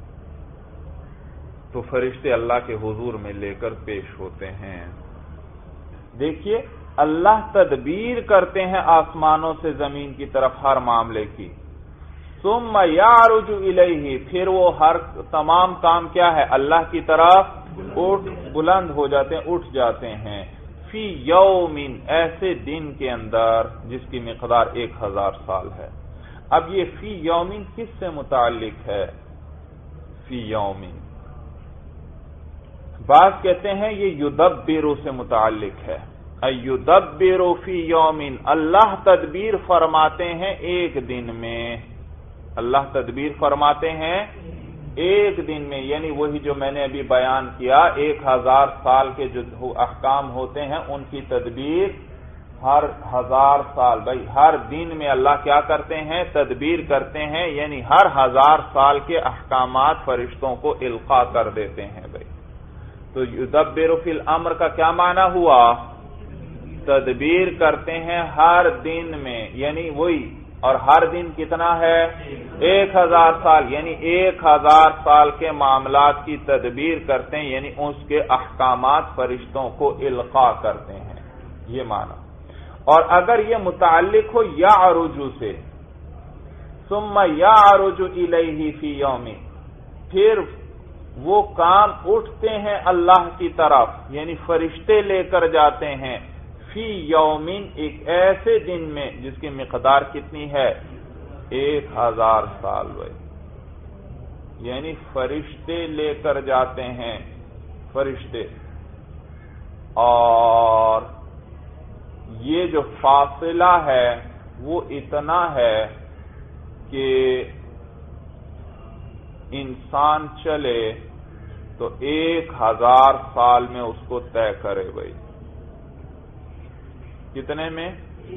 تو فرشتے اللہ کے حضور میں لے کر پیش ہوتے ہیں. دیکھیے اللہ تدبیر کرتے ہیں آسمانوں سے زمین کی طرف ہر معاملے کی. ثم یعرج الیہ، پھر وہ ہر تمام کام کیا ہے اللہ کی طرف اٹھ بلند ہو جاتے ہیں، اٹھ جاتے ہیں. فی یوم، ایسے دن کے اندر جس کی مقدار ایک ہزار سال ہے. اب یہ فی یوم کس سے متعلق ہے؟ فی یوم بعض کہتے ہیں یہ یدبر سے متعلق ہے. ایدبر فی یوم، اللہ تدبیر فرماتے ہیں ایک دن میں. اللہ تدبیر فرماتے ہیں ایک دن میں، یعنی وہی جو میں نے ابھی بیان کیا، ایک ہزار سال کے جو احکام ہوتے ہیں ان کی تدبیر ہر ہزار سال، بھائی ہر دن میں اللہ کیا کرتے ہیں؟ تدبیر کرتے ہیں، یعنی ہر ہزار سال کے احکامات فرشتوں کو القاء کر دیتے ہیں. بھائی تو یدبر فی الامر کا کیا معنی ہوا؟ تدبیر کرتے ہیں ہر دن میں، یعنی وہی، اور ہر دن کتنا ہے؟ ایک ہزار سال، یعنی ایک ہزار سال کے معاملات کی تدبیر کرتے ہیں، یعنی اس کے احکامات فرشتوں کو القاء کرتے ہیں، یہ معنی. اور اگر یہ متعلق ہو یعرج سے، ثم یعرج الیہ فی یوم، پھر وہ کام اٹھتے ہیں اللہ کی طرف، یعنی فرشتے لے کر جاتے ہیں، فی یومین، ایک ایسے دن میں جس کی مقدار کتنی ہے؟ ایک ہزار سال. بھائی یعنی فرشتے لے کر جاتے ہیں، فرشتے. اور یہ جو فاصلہ ہے وہ اتنا ہے کہ انسان چلے تو ایک ہزار سال میں اس کو طے کرے. بھائی کتنے میں؟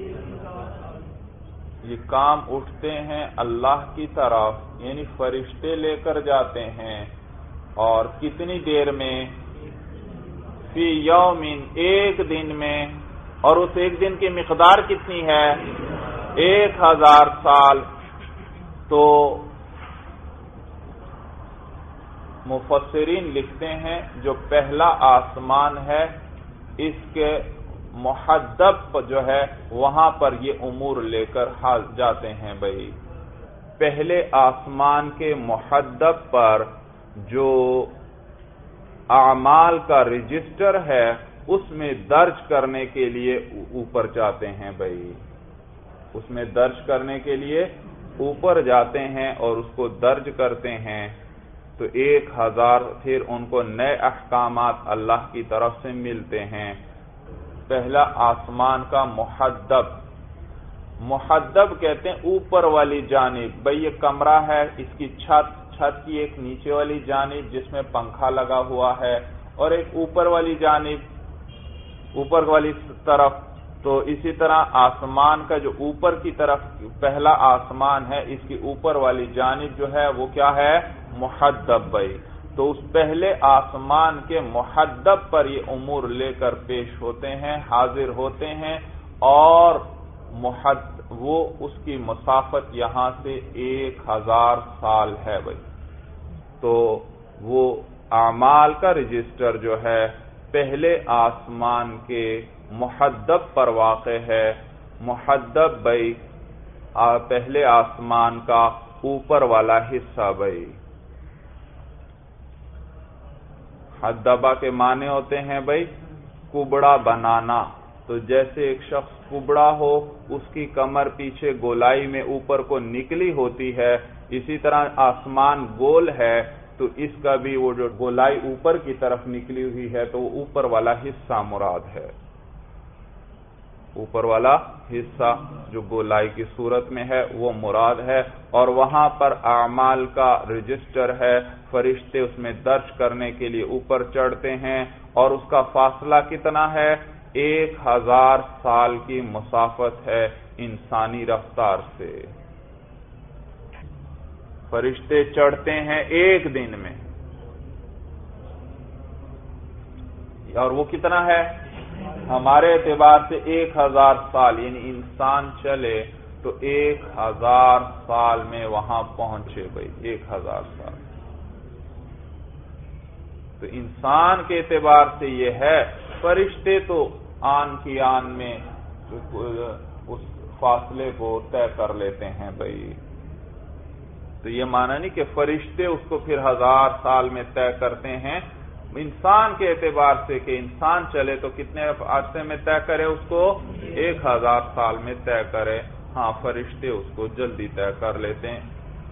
یہ کام اٹھتے ہیں اللہ کی طرف، یعنی فرشتے لے کر جاتے ہیں، اور کتنی دیر میں؟ فی یومین، ایک دن میں. اور اس ایک دن کی مقدار کتنی ہے؟ ایک ہزار سال. تو مفسرین لکھتے ہیں جو پہلا آسمان ہے اس کے محدب جو ہے وہاں پر یہ امور لے کر جاتے ہیں. بھائی پہلے آسمان کے محدب پر جو اعمال کا رجسٹر ہے اس میں درج کرنے کے لیے اوپر جاتے ہیں. بھائی اس میں درج کرنے کے لیے اوپر جاتے ہیں اور اس کو درج کرتے ہیں. تو ایک ہزار پھر ان کو نئے احکامات اللہ کی طرف سے ملتے ہیں. پہلا آسمان کا محدب، محدب کہتے ہیں اوپر والی جانب. بھئی یہ کمرہ ہے، اس کی چھت چھت کی ایک نیچے والی جانب جس میں پنکھا لگا ہوا ہے، اور ایک اوپر والی جانب، اوپر والی طرف. تو اسی طرح آسمان کا جو اوپر کی طرف پہلا آسمان ہے اس کی اوپر والی جانب جو ہے وہ کیا ہے؟ محدب. بھائی تو اس پہلے آسمان کے محدب پر یہ امور لے کر پیش ہوتے ہیں، حاضر ہوتے ہیں، اور وہ اس کی مسافت یہاں سے ایک ہزار سال ہے. بھائی تو وہ اعمال کا رجسٹر جو ہے پہلے آسمان کے محدب پر واقع ہے. محدب بھائی پہلے آسمان کا اوپر والا حصہ. بھائی حدبہ کے معنی ہوتے ہیں بھائی کبڑا بنانا. تو جیسے ایک شخص کبڑا ہو، اس کی کمر پیچھے گولائی میں اوپر کو نکلی ہوتی ہے، اسی طرح آسمان گول ہے تو اس کا بھی وہ جو گولائی اوپر کی طرف نکلی ہوئی ہے تو وہ اوپر والا حصہ مراد ہے. اوپر والا حصہ جو گولائی کی صورت میں ہے وہ مراد ہے. اور وہاں پر اعمال کا رجسٹر ہے، فرشتے اس میں درج کرنے کے لیے اوپر چڑھتے ہیں، اور اس کا فاصلہ کتنا ہے؟ ایک ہزار سال کی مسافت ہے انسانی رفتار سے. فرشتے چڑھتے ہیں ایک دن میں. اور وہ کتنا ہے ہمارے اعتبار سے ایک ہزار سال، یعنی انسان چلے تو ایک ہزار سال میں وہاں پہنچے بھائی، ایک ہزار سال. تو انسان کے اعتبار سے یہ ہے. فرشتے تو آن کی آن میں اس فاصلے کو طے کر لیتے ہیں بھائی. تو یہ معنی نہیں کہ فرشتے اس کو پھر ہزار سال میں طے کرتے ہیں. انسان کے اعتبار سے کہ انسان چلے تو کتنے عرصے میں طے کرے اس کو، ایک ہزار سال میں طے کرے. ہاں فرشتے اس کو جلدی طے کر لیتے ہیں.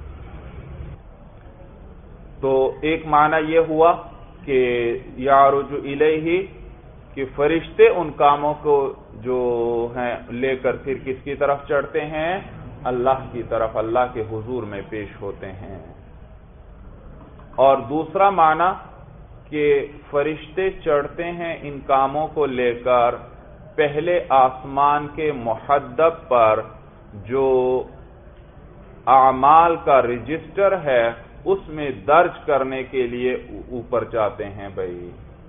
تو ایک معنی یہ ہوا کہ یعرج الیہ کہ فرشتے ان کاموں کو جو ہیں لے کر پھر کس کی طرف چڑھتے ہیں، اللہ کی طرف، اللہ کے حضور میں پیش ہوتے ہیں. اور دوسرا معنی کہ فرشتے چڑھتے ہیں ان کاموں کو لے کر پہلے آسمان کے محدب پر جو اعمال کا رجسٹر ہے اس میں درج کرنے کے لیے اوپر جاتے ہیں بھائی.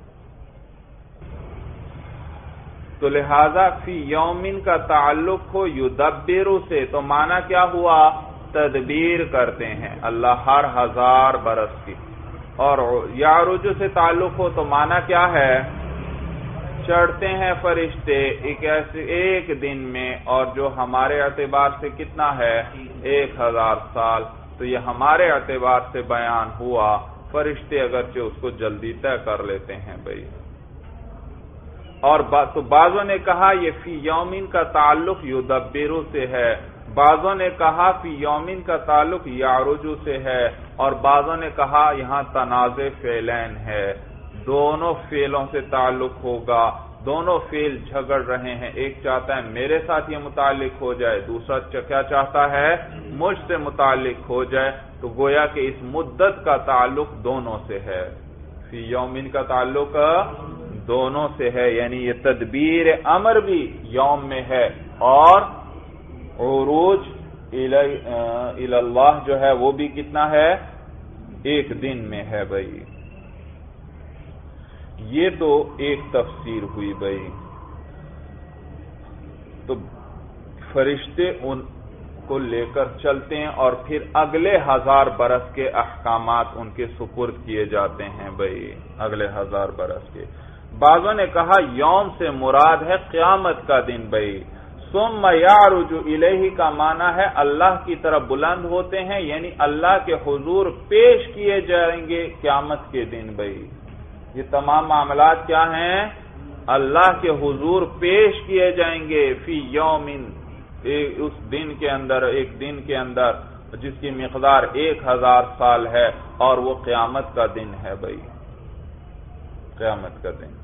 تو لہذا فی یومن کا تعلق ہو یدبر سے تو معنی کیا ہوا، تدبیر کرتے ہیں اللہ ہر ہزار برس کی. اور یعرج سے تعلق ہو تو معنی کیا ہے، چڑھتے ہیں فرشتے ایک ایسے ایک دن میں، اور جو ہمارے اعتبار سے کتنا ہے ایک ہزار سال. تو یہ ہمارے اعتبار سے بیان ہوا. فرشتے اگرچہ اس کو جلدی طے کر لیتے ہیں بھائی. اور تو بعضوں نے کہا یہ فی یومن کا تعلق یدبر سے ہے، بعضوں نے کہا فی یومن کا تعلق یعرج سے ہے، اور بعضوں نے کہا یہاں تنازع فعلین ہے، دونوں فعلوں سے تعلق ہوگا. دونوں فعل جھگڑ رہے ہیں، ایک چاہتا ہے میرے ساتھ یہ متعلق ہو جائے، دوسرا کیا چاہتا ہے مجھ سے متعلق ہو جائے. تو گویا کہ اس مدت کا تعلق دونوں سے ہے. فی یومن کا تعلق دونوں سے ہے، یعنی یہ تدبیر امر بھی یوم میں ہے، اور عروج الی اللہ جو ہے وہ بھی کتنا ہے، ایک دن میں ہے بھائی. یہ تو ایک تفسیر ہوئی بھائی. تو فرشتے ان کو لے کر چلتے ہیں اور پھر اگلے ہزار برس کے احکامات ان کے سپرد کیے جاتے ہیں بھائی، اگلے ہزار برس کے. بعضوں نے کہا یوم سے مراد ہے قیامت کا دن بھائی. ثم یعرج الیہ کا معنی ہے اللہ کی طرف بلند ہوتے ہیں، یعنی اللہ کے حضور پیش کیے جائیں گے قیامت کے دن بھائی. یہ تمام معاملات کیا ہیں، اللہ کے حضور پیش کیے جائیں گے فی یومن، اس دن کے اندر، ایک دن کے اندر جس کی مقدار ایک ہزار سال ہے، اور وہ قیامت کا دن ہے بھائی، قیامت کا دن.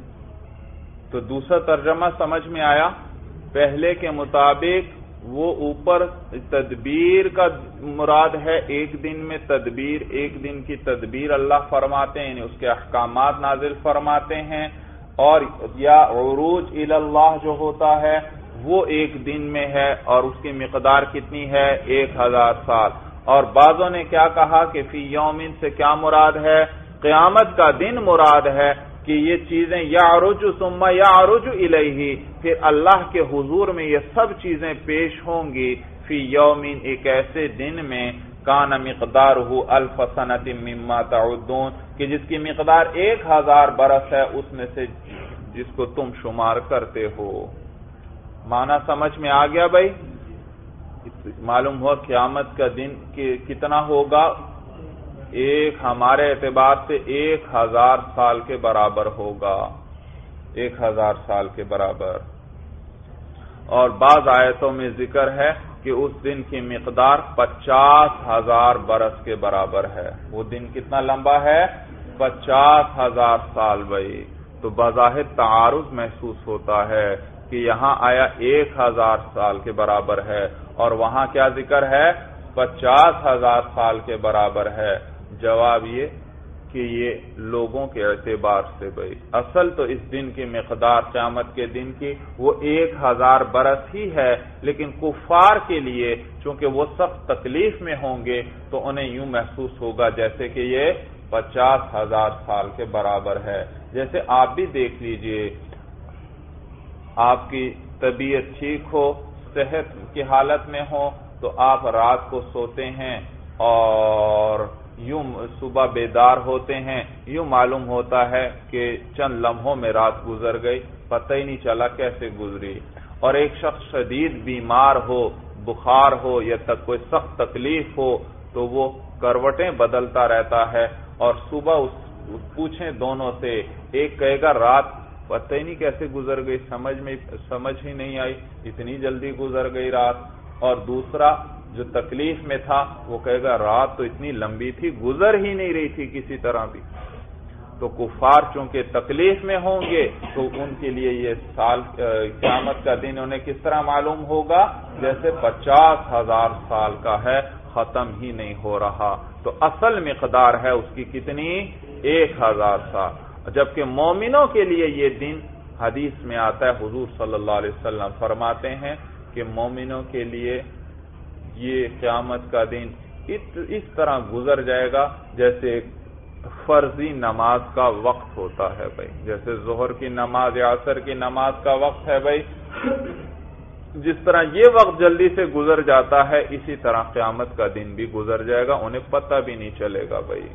تو دوسرا ترجمہ سمجھ میں آیا. پہلے کے مطابق وہ اوپر تدبیر کا مراد ہے، ایک دن میں تدبیر، ایک دن کی تدبیر اللہ فرماتے ہیں، یعنی اس کے احکامات نازل فرماتے ہیں. اور یا عروج الی اللہ جو ہوتا ہے وہ ایک دن میں ہے، اور اس کی مقدار کتنی ہے، ایک ہزار سال. اور بعضوں نے کیا کہا کہ فی یومن سے کیا مراد ہے، قیامت کا دن مراد ہے، کہ یہ چیزیں یعرج ثم یعرج الیہ، پھر اللہ کے حضور میں یہ سب چیزیں پیش ہوں گی فی یومن، ایک ایسے دن میں کان مقدارہ الف سنۃ مما تعدون، کہ جس کی مقدار ایک ہزار برس ہے اس میں سے جس کو تم شمار کرتے ہو. معنی سمجھ میں آ گیا بھائی. معلوم ہوا قیامت کا دن کتنا ہوگا، ایک ہمارے اعتبار سے ایک ہزار سال کے برابر ہوگا، ایک ہزار سال کے برابر. اور بعض آیتوں میں ذکر ہے کہ اس دن کی مقدار پچاس ہزار برس کے برابر ہے. وہ دن کتنا لمبا ہے، پچاس ہزار سال بھائی. تو بظاہر تعارض محسوس ہوتا ہے کہ یہاں آیا ایک ہزار سال کے برابر ہے، اور وہاں کیا ذکر ہے، پچاس ہزار سال کے برابر ہے. جواب یہ کہ یہ لوگوں کے اعتبار سے بھائی، اصل تو اس دن کی مقدار قیامت کے دن کی وہ ایک ہزار برس ہی ہے، لیکن کفار کے لیے چونکہ وہ سخت تکلیف میں ہوں گے تو انہیں یوں محسوس ہوگا جیسے کہ یہ پچاس ہزار سال کے برابر ہے۔ جیسے آپ بھی دیکھ لیجئے، آپ کی طبیعت ٹھیک ہو، صحت کی حالت میں ہو تو آپ رات کو سوتے ہیں اور یوں صبح بیدار ہوتے ہیں، یوں معلوم ہوتا ہے کہ چند لمحوں میں رات گزر گئی، پتہ ہی نہیں چلا کیسے گزری۔ اور ایک شخص شدید بیمار ہو، بخار ہو یا تک کوئی سخت تکلیف ہو تو وہ کروٹیں بدلتا رہتا ہے، اور صبح اس پوچھیں دونوں سے، ایک کہے گا رات پتہ ہی نہیں کیسے گزر گئی، سمجھ میں سمجھ ہی نہیں آئی، اتنی جلدی گزر گئی رات، اور دوسرا جو تکلیف میں تھا وہ کہے گا رات تو اتنی لمبی تھی، گزر ہی نہیں رہی تھی کسی طرح بھی۔ تو کفار چونکہ تکلیف میں ہوں گے تو ان کے لیے یہ سال قیامت کا دن انہیں کس طرح معلوم ہوگا؟ جیسے پچاس ہزار سال کا ہے، ختم ہی نہیں ہو رہا۔ تو اصل مقدار ہے اس کی کتنی؟ ایک ہزار سال۔ جبکہ مومنوں کے لیے یہ دن حدیث میں آتا ہے، حضور صلی اللہ علیہ وسلم فرماتے ہیں کہ مومنوں کے لیے یہ قیامت کا دن اس طرح گزر جائے گا جیسے فرضی نماز کا وقت ہوتا ہے بھائی، جیسے ظہر کی نماز یا عصر کی نماز کا وقت ہے بھائی، جس طرح یہ وقت جلدی سے گزر جاتا ہے اسی طرح قیامت کا دن بھی گزر جائے گا، انہیں پتہ بھی نہیں چلے گا بھائی۔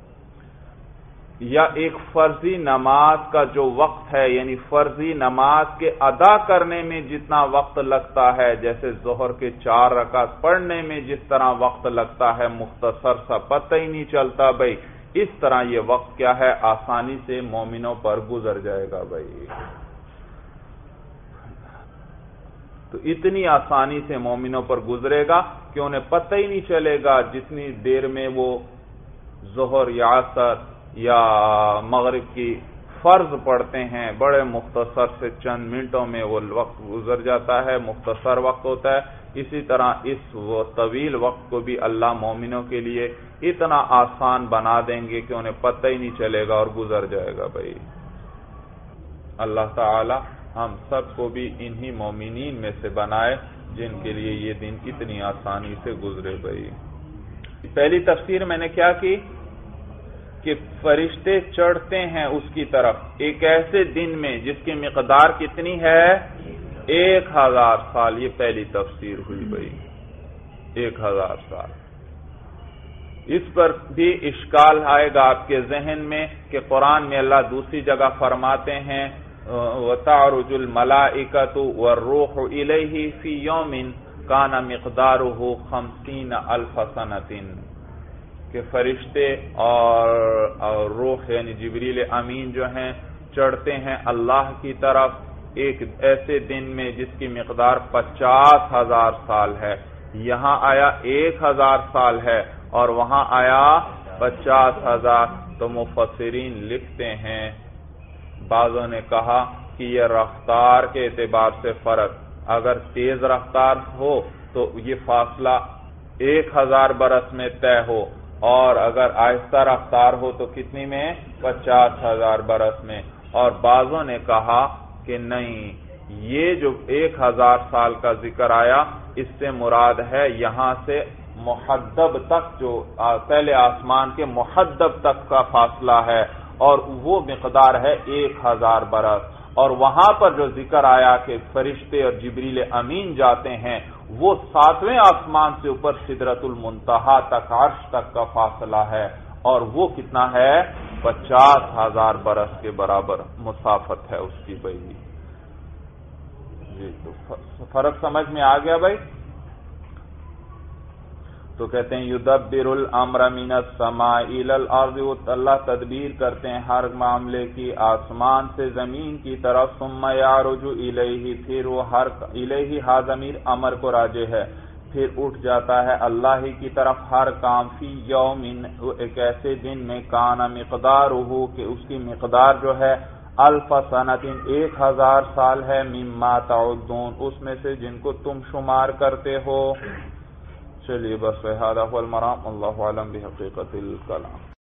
یا ایک فرضی نماز کا جو وقت ہے، یعنی فرضی نماز کے ادا کرنے میں جتنا وقت لگتا ہے، جیسے ظہر کے چار رکعت پڑھنے میں جس طرح وقت لگتا ہے، مختصر سا پتہ ہی نہیں چلتا بھائی، اس طرح یہ وقت کیا ہے، آسانی سے مومنوں پر گزر جائے گا بھائی۔ تو اتنی آسانی سے مومنوں پر گزرے گا کہ انہیں پتہ ہی نہیں چلے گا، جتنی دیر میں وہ ظہر یا عصر یا مغرب کی فرض پڑھتے ہیں، بڑے مختصر سے چند منٹوں میں وہ وقت گزر جاتا ہے، مختصر وقت ہوتا ہے۔ اسی طرح اس وہ طویل وقت کو بھی اللہ مومنوں کے لیے اتنا آسان بنا دیں گے کہ انہیں پتہ ہی نہیں چلے گا اور گزر جائے گا بھائی۔ اللہ تعالی ہم سب کو بھی انہی مومنین میں سے بنائے جن کے لیے یہ دن اتنی آسانی سے گزرے بھائی۔ پہلی تفسیر میں نے کیا کی کہ فرشتے چڑھتے ہیں اس کی طرف ایک ایسے دن میں جس کی مقدار کتنی ہے؟ ایک ہزار سال۔ یہ پہلی تفسیر ہوئی بھائی، ایک ہزار سال۔ اس پر بھی اشکال آئے گا آپ کے ذہن میں کہ قرآن میں اللہ دوسری جگہ فرماتے ہیں وَتَعْرُجُ الْمَلَائِكَةُ وَالرُّوحُ إِلَيْهِ فِي يَوْمٍ كَانَ مِقْدَارُهُ خَمْسِينَ أَلْفَ سَنَةٍ، کہ فرشتے اور, اور روح یعنی جبریل امین جو ہیں چڑھتے ہیں اللہ کی طرف ایک ایسے دن میں جس کی مقدار پچاس ہزار سال ہے۔ یہاں آیا ایک ہزار سال ہے اور وہاں آیا پچاس ہزار۔ تو مفسرین لکھتے ہیں، بعضوں نے کہا کہ یہ رفتار کے اعتبار سے فرق، اگر تیز رفتار ہو تو یہ فاصلہ ایک ہزار برس میں طے ہو، اور اگر آہستہ رفتار ہو تو کتنی میں؟ پچاس ہزار برس میں۔ اور بعضوں نے کہا کہ نہیں، یہ جو ایک ہزار سال کا ذکر آیا اس سے مراد ہے یہاں سے محدب تک، جو پہلے آسمان کے محدب تک کا فاصلہ ہے، اور وہ مقدار ہے ایک ہزار برس۔ اور وہاں پر جو ذکر آیا کہ فرشتے اور جبریل امین جاتے ہیں، وہ ساتویں آسمان سے اوپر سدرۃ المنتہا تک، عرش تک کا فاصلہ ہے، اور وہ کتنا ہے؟ پچاس ہزار برس کے برابر مسافت ہے اس کی بھائی۔ جی تو فرق سمجھ میں آ گیا بھائی؟ تو کہتے ہیں یدبر الامر من السماء الى الارض، اللہ تدبیر کرتے ہیں ہر معاملے کی آسمان سے زمین کی طرف، ثم یعرج الیہ، پھر وہ ہر الیہ ہا ضمیر امر کو راجع ہے، پھر اٹھ جاتا ہے اللہ ہی کی طرف ہر کام، فی یوم، ایک ایسے دن میں، کان مقدارہ، کہ اس کی مقدار جو ہے الف سنۃ، ایک ہزار سال ہے، مما تعدون، اس میں سے جن کو تم شمار کرتے ہو۔ چلیے بس هذا هو المرام، اللہ اعلم بحقیقت الکلام۔